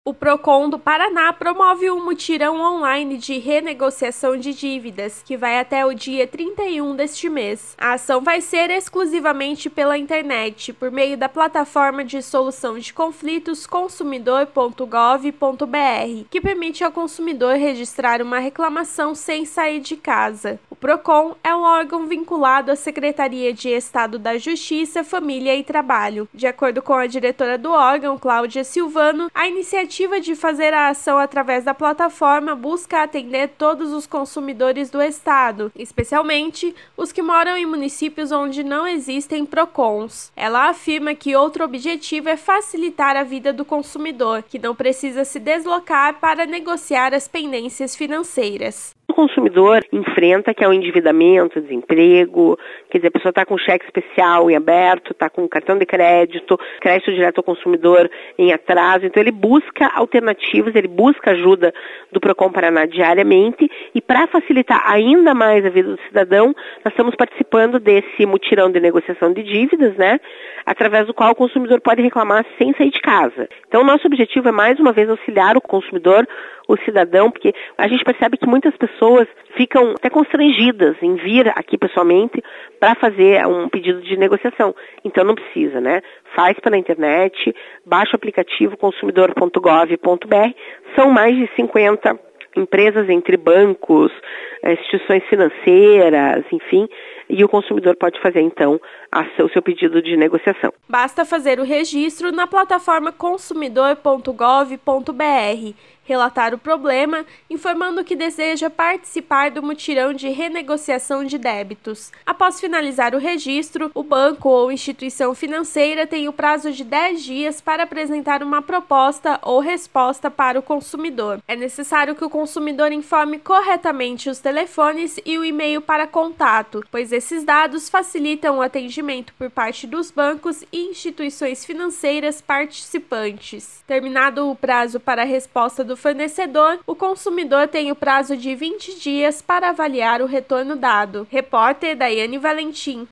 O Procon do Paraná promove um mutirão online de renegociação de dívidas, que vai até o dia 31 deste mês. A ação vai ser exclusivamente pela internet, por meio da plataforma de solução de conflitos consumidor.gov.br, que permite ao consumidor registrar uma reclamação sem sair de casa. O Procon é um órgão vinculado à Secretaria de Estado da Justiça, Família e Trabalho. De acordo com a diretora do órgão, Cláudia Silvano, a iniciativa de fazer a ação através da plataforma busca atender todos os consumidores do estado, especialmente os que moram em municípios onde não existem PROCONs. Ela afirma que outro objetivo é facilitar a vida do consumidor, que não precisa se deslocar para negociar as pendências financeiras. O consumidor enfrenta, que é o endividamento, o desemprego, quer dizer, a pessoa está com cheque especial em aberto, está com cartão de crédito direto ao consumidor em atraso, então ele busca alternativas, ele busca ajuda do Procon Paraná diariamente, e para facilitar ainda mais a vida do cidadão, nós estamos participando desse mutirão de negociação de dívidas, né, através do qual o consumidor pode reclamar sem sair de casa. Então, o nosso objetivo é, mais uma vez, auxiliar o consumidor, o cidadão, porque a gente percebe que muitas pessoas ficam até constrangidas em vir aqui pessoalmente para fazer um pedido de negociação. Então não precisa, né? Faz pela internet, baixa o aplicativo consumidor.gov.br. São mais de 50 empresas, entre bancos, instituições financeiras, enfim, e o consumidor pode fazer, então, o seu pedido de negociação. Basta fazer o registro na plataforma consumidor.gov.br, relatar o problema, informando que deseja participar do mutirão de renegociação de débitos. Após finalizar o registro, o banco ou instituição financeira tem o prazo de 10 dias para apresentar uma proposta ou resposta para o consumidor. É necessário que o consumidor informe corretamente os telefones e o e-mail para contato, pois esses dados facilitam o atendimento por parte dos bancos e instituições financeiras participantes. Terminado o prazo para a resposta do fornecedor, o consumidor tem o prazo de 20 dias para avaliar o retorno dado. Repórter Daiane Valentim.